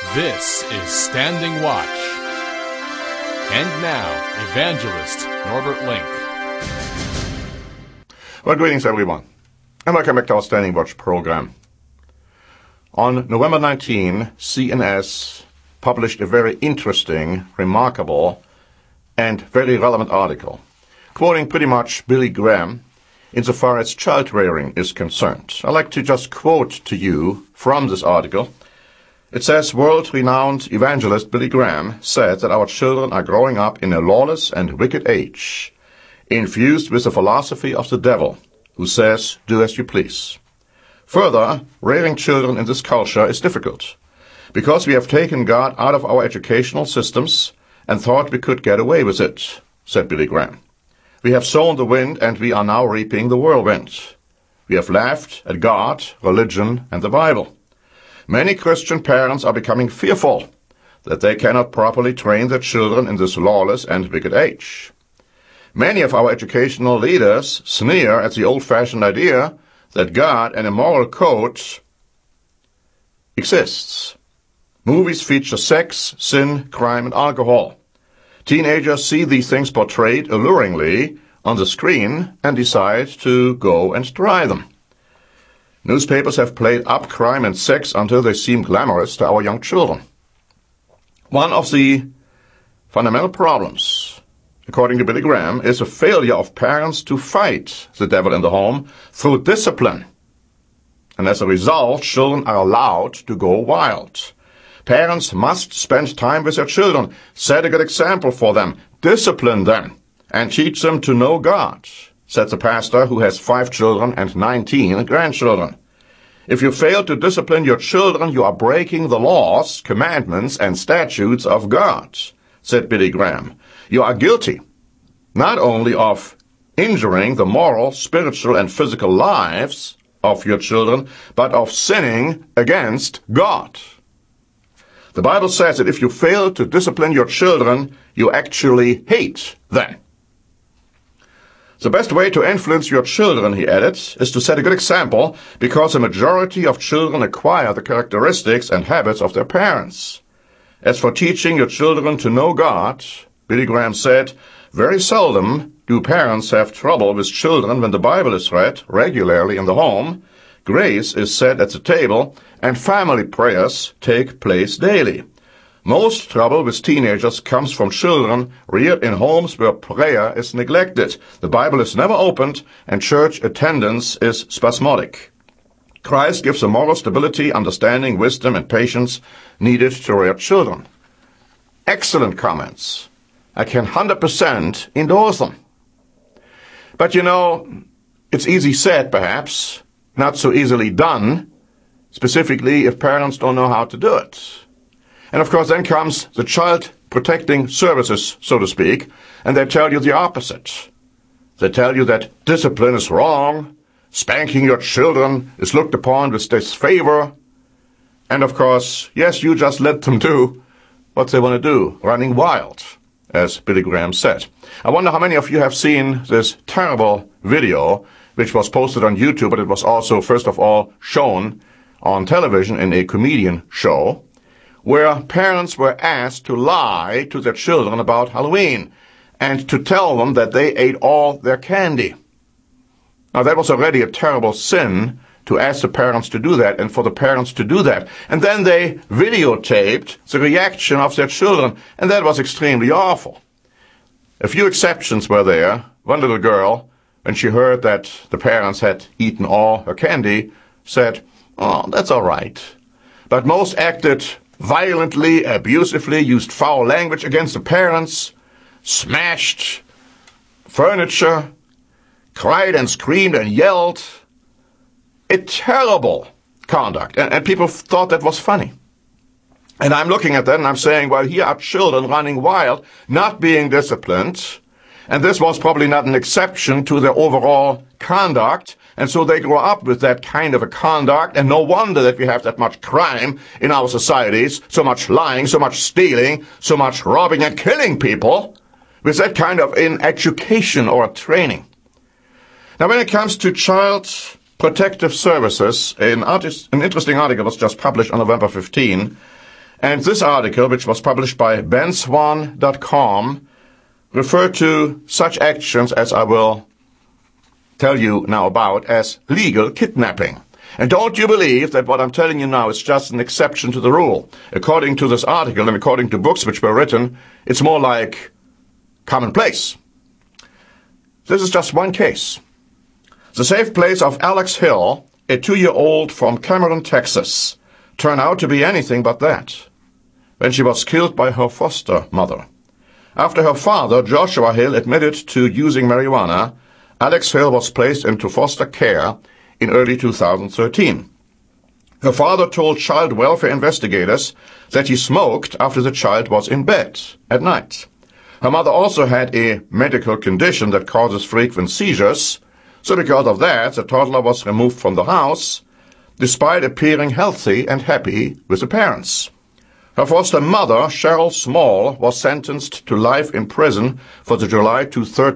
This is Standing Watch. And now, Evangelist Norbert Link. Well, greetings everyone, and welcome back to our Standing Watch program. On November 19, CNS published a very interesting, remarkable, and very relevant article, quoting pretty much Billy Graham insofar as child rearing is concerned. I'd like to just quote to you from this article. It says, world-renowned evangelist Billy Graham said that our children are growing up in a lawless and wicked age, infused with the philosophy of the devil, who says, do as you please. Further, rearing children in this culture is difficult, because we have taken God out of our educational systems and thought we could get away with it, said Billy Graham. We have sown the wind and we are now reaping the whirlwind. We have laughed at God, religion, and the Bible. Many Christian parents are becoming fearful that they cannot properly train their children in this lawless and wicked age. Many of our educational leaders sneer at the old-fashioned idea that God and a moral code exists. Movies feature sex, sin, crime, and alcohol. Teenagers see these things portrayed alluringly on the screen and decide to go and try them. Newspapers have played up crime and sex until they seem glamorous to our young children. One of the fundamental problems, according to Billy Graham, is a failure of parents to fight the devil in the home through discipline. And as a result, children are allowed to go wild. Parents must spend time with their children, set a good example for them, discipline them, and teach them to know God, said the pastor who has 5 children and 19 grandchildren. If you fail to discipline your children, you are breaking the laws, commandments, and statutes of God, said Billy Graham. You are guilty not only of injuring the moral, spiritual, and physical lives of your children, but of sinning against God. The Bible says that if you fail to discipline your children, you actually hate them. The best way to influence your children, he added, is to set a good example, because a majority of children acquire the characteristics and habits of their parents. As for teaching your children to know God, Billy Graham said, very seldom do parents have trouble with children when the Bible is read regularly in the home, grace is said at the table, and family prayers take place daily. Most trouble with teenagers comes from children reared in homes where prayer is neglected, the Bible is never opened, and church attendance is spasmodic. Christ gives the moral stability, understanding, wisdom, and patience needed to rear children. Excellent comments. I can 100% endorse them. But it's easy said, perhaps, not so easily done, specifically if parents don't know how to do it. And of course then comes the child protecting services, so to speak, and they tell you the opposite. They tell you that discipline is wrong, spanking your children is looked upon with disfavor, and of course, yes, you just let them do what they want to do, running wild, as Billy Graham said. I wonder how many of you have seen this terrible video, which was posted on YouTube, but it was also, first of all, shown on television in a comedian show, where parents were asked to lie to their children about Halloween and to tell them that they ate all their candy. Now, that was already a terrible sin to ask the parents to do that and for the parents to do that. And then they videotaped the reaction of their children, and that was extremely awful. A few exceptions were there. One little girl, when she heard that the parents had eaten all her candy, said, "Oh, that's all right." But most acted violently, abusively, used foul language against the parents, smashed furniture, cried and screamed and yelled. A terrible conduct. And people thought that was funny. And I'm looking at that and I'm saying, well, here are children running wild, not being disciplined. And this was probably not an exception to their overall conduct. And so they grow up with that kind of a conduct, and no wonder that we have that much crime in our societies, so much lying, so much stealing, so much robbing and killing people, with that kind of in education or training. Now, when it comes to child protective services, an interesting article was just published on November 15, And this article, which was published by benswan.com, referred to such actions as I will tell you now about as legal kidnapping. And don't you believe that what I'm telling you now is just an exception to the rule. According to this article and according to books which were written, it's more like commonplace. This is just one case. The safe place of Alex Hill, a 2-year-old from Cameron, Texas, turned out to be anything but that when she was killed by her foster mother. After her father, Joshua Hill, admitted to using marijuana, Alex Hill was placed into foster care in early 2013. Her father told child welfare investigators that he smoked after the child was in bed at night. Her mother also had a medical condition that causes frequent seizures, so because of that, the toddler was removed from the house, despite appearing healthy and happy with the parents. Her foster mother, Cheryl Small, was sentenced to life in prison for the July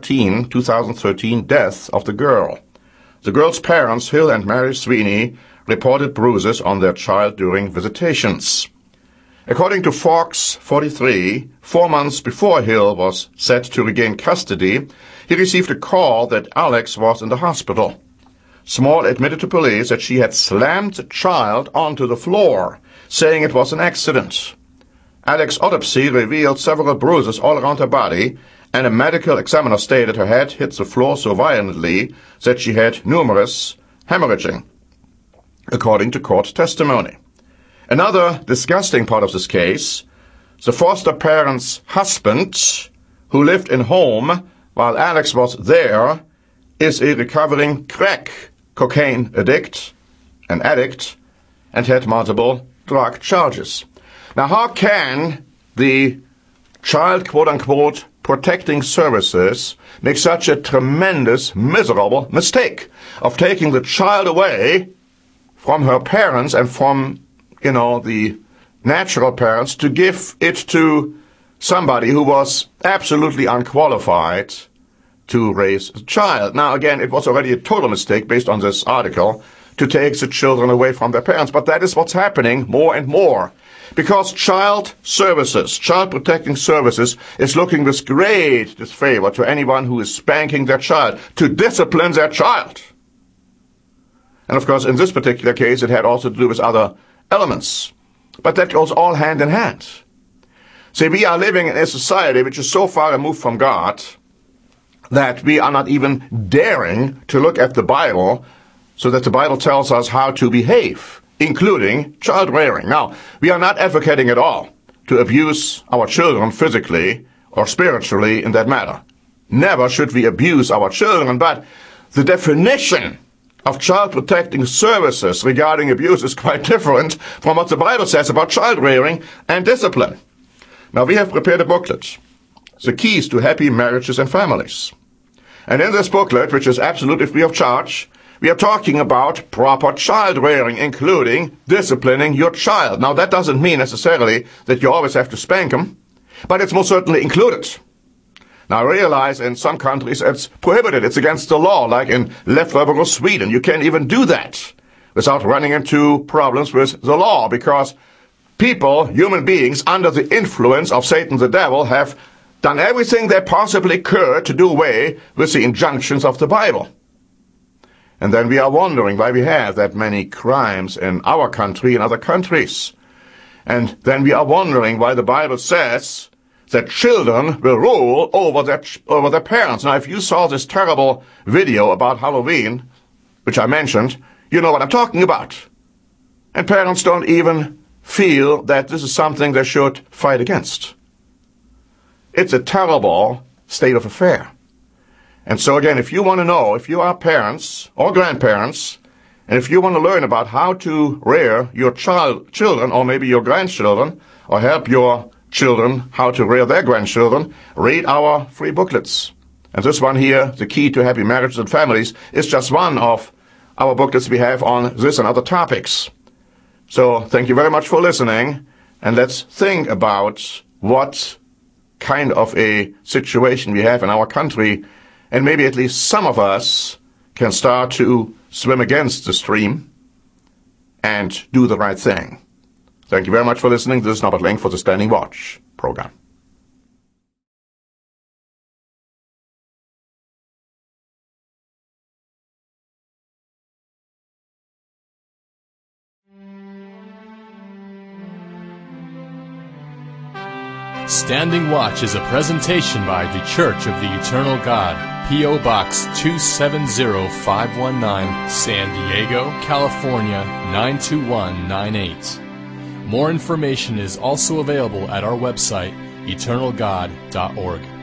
2013 death of the girl. The girl's parents, Hill and Mary Sweeney, reported bruises on their child during visitations. According to Fox 43, 4 months before Hill was set to regain custody, he received a call that Alex was in the hospital. Small admitted to police that she had slammed the child onto the floor, saying it was an accident. Alex's autopsy revealed several bruises all around her body, and a medical examiner stated her head hit the floor so violently that she had numerous hemorrhaging, according to court testimony. Another disgusting part of this case, the foster parent's husband, who lived in home while Alex was there, is a recovering crack cocaine addict, and had multiple drug charges. Now, how can the child, quote-unquote, protecting services make such a tremendous, miserable mistake of taking the child away from her parents and from, the natural parents to give it to somebody who was absolutely unqualified to raise a child? Now, again, it was already a total mistake based on this article to take the children away from their parents, but that is what's happening more and more. Because child services, child protecting services, is looking with great disfavor to anyone who is spanking their child, to discipline their child. And of course, in this particular case, it had also to do with other elements. But that goes all hand in hand. See, we are living in a society which is so far removed from God that we are not even daring to look at the Bible so that the Bible tells us how to behave, including child rearing. Now, we are not advocating at all to abuse our children physically or spiritually in that matter. Never should we abuse our children, but the definition of child protecting services regarding abuse is quite different from what the Bible says about child rearing and discipline. Now, we have prepared a booklet, The Keys to Happy Marriages and Families. And in this booklet, which is absolutely free of charge, we are talking about proper child rearing, including disciplining your child. Now, that doesn't mean necessarily that you always have to spank them, but it's most certainly included. Now, I realize in some countries it's prohibited. It's against the law, like in Leftover Sweden. You can't even do that without running into problems with the law, because people, human beings, under the influence of Satan the devil, have done everything they possibly could to do away with the injunctions of the Bible. And then we are wondering why we have that many crimes in our country and other countries. And then we are wondering why the Bible says that children will rule over their parents. Now, if you saw this terrible video about Halloween, which I mentioned, you know what I'm talking about. And parents don't even feel that this is something they should fight against. It's a terrible state of affair. And so again, if you want to know, if you are parents or grandparents, and if you want to learn about how to rear your children or maybe your grandchildren, or help your children how to rear their grandchildren, read our free booklets. And this one here, The Key to Happy Marriages and Families, is just one of our booklets we have on this and other topics. So thank you very much for listening, and let's think about what kind of a situation we have in our country, and maybe at least some of us can start to swim against the stream and do the right thing. Thank you very much for listening. This is Norbert Link for the Standing Watch program. Standing Watch is a presentation by The Church of the Eternal God, P.O. Box 270519, San Diego, California 92198. More information is also available at our website, eternalgod.org.